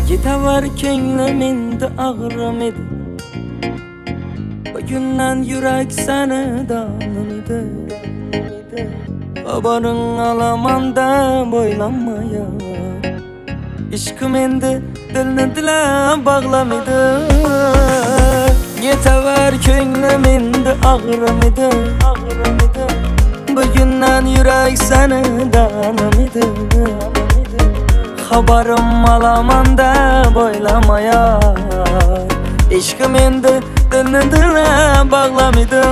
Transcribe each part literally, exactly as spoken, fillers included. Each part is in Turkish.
Gitavar köngliminde ağrım idi. Bugünden yürek seni dalım idi. Habarın alamanda boylanmaya. İşkım endi dilini dile bağlam idi. Gitavar köngliminde ağrım idi. Bugünden yürek seni dalım idi. Habarım alamanda boylamaya. İşkım endi dilini dile bağlam idi.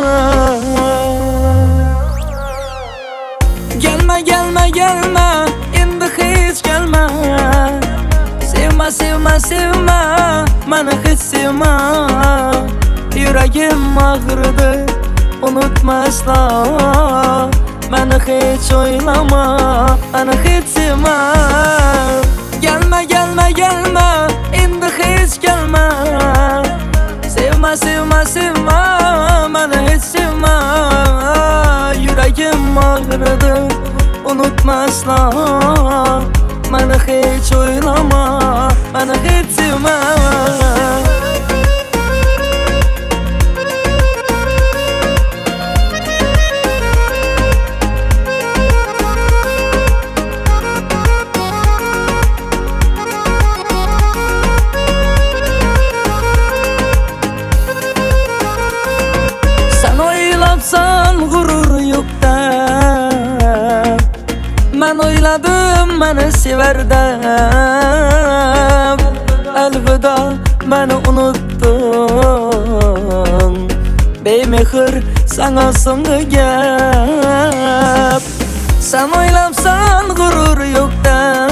Gelme gelme gelme endi hiç gelme. Sevme sevme sevme beni hiç sevme. Yüreğim ağrıdı unutma asla. Beni hiç oylama, beni hiç sevme. Gelme gelme gelme endi hiç gelme. Sevme sevme sevme beni hiç sevme. Yüreğim ağrıdı unutma asla. Beni hiç oylama, beni hiç sevme. Sen gurur yok da ben oyladım beni sever de. Elveda beni unuttun. Beymehir sana soğuk gep. Sen oylamsan gurur yok da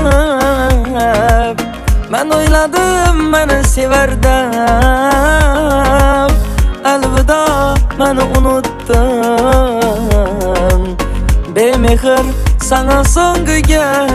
ben oyladım beni sever de. Elveda beni unuttun. Beymehir sana soğuk gep.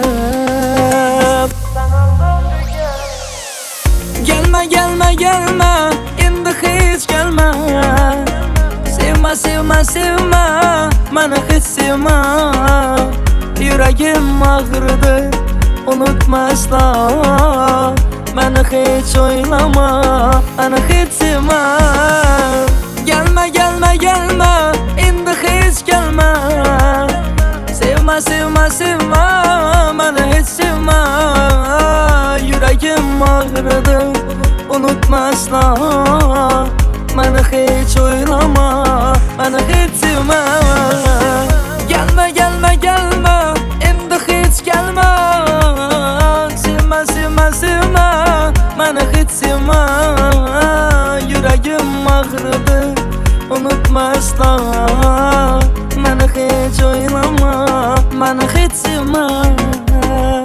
Gelme gelme gelme endi hiç gelme. Sevme sevme sevme beni hiç sevme. Yüreğim ağrıdı unutma asla. Beni hiç oylama, beni hiç sevme. Gelme gelme gelme endi hiç gelme. Sevme sevme sevme beni hiç sevme. Yüreğim ağrıdı unutma asla. Beni hiç oylama, beni hiç sevme. Gelme gelme gelme endi hiç gelme. Sevme sevme sevme beni hiç sevme. Yüreğim ağrıdı unutma asla. Beni hiç oylama, beni hiç sevme.